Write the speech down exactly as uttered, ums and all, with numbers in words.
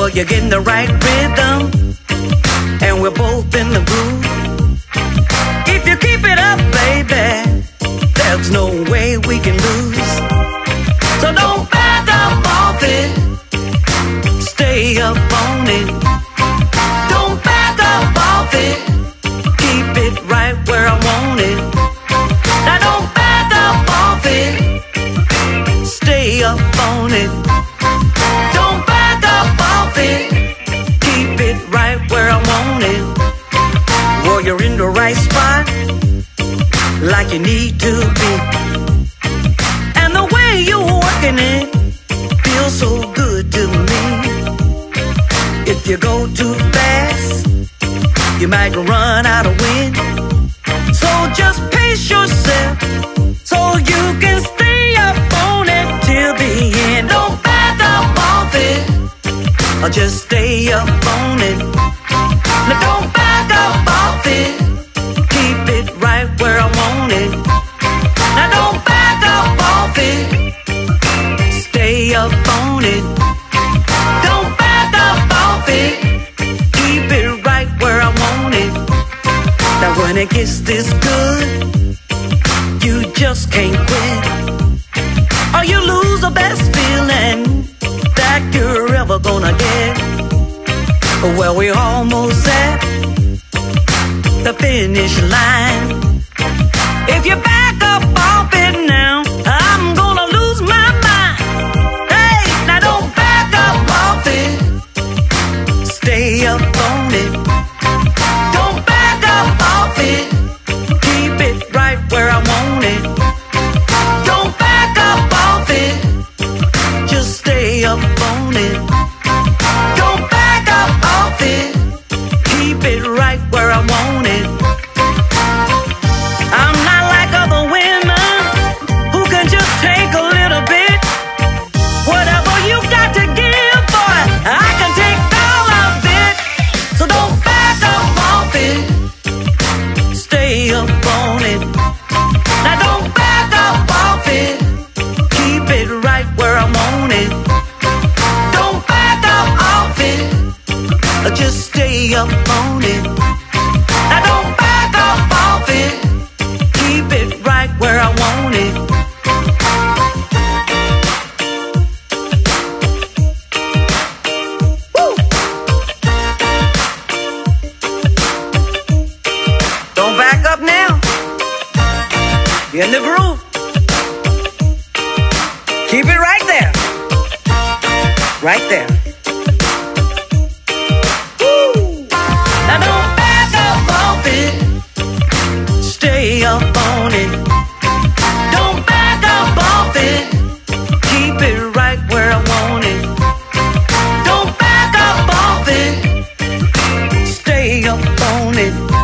Well, you're getting the right rhythm, and we're both in the groove. If you keep it up, baby, there's no way we can lose. So don't back up off it, stay up on it. Don't back up off it, keep it right where I want it. Now don't back up off it, stay up on it. Don't back up off it, keep it right where I want it. Well, you're in the right spot, like you need to be. And the way you're working it feels so good to me. If you go too fast, you might run out of wind. So just pace yourself so you can stay up on it till the end. Don't back up off it, or just stay up on it. Now don't back up off it, keep it right where I want it. Now don't back up off it, stay up on it. Don't back up off it, keep it right where I want it. Now when it gets this good, you just can't quit, or you lose the best feeling that you're ever gonna get. Well, we're almost at the finish line. If you back up off it now, I'm gonna lose my mind. Hey, now don't back up off it, stay up on it. Don't back up off it, keep it right where I want it. Don't back up off it, just stay up on it. Don't back up off it, keep it right where I want it. I'm not like other women who can just take a little bit. Whatever you got to give, boy, I can take all of it. So don't back up off it, stay up on it. Now don't back up off it, keep it right where I want it. Don't back up off it, just stay up on it. Now don't back up off it, keep it right where I want it. Woo! Don't back up now, you're in the groove. Keep it right there, right there. Now don't back up off it, stay up on it. Don't back up off it, keep it right where I want it. Don't back up off it, stay up on it.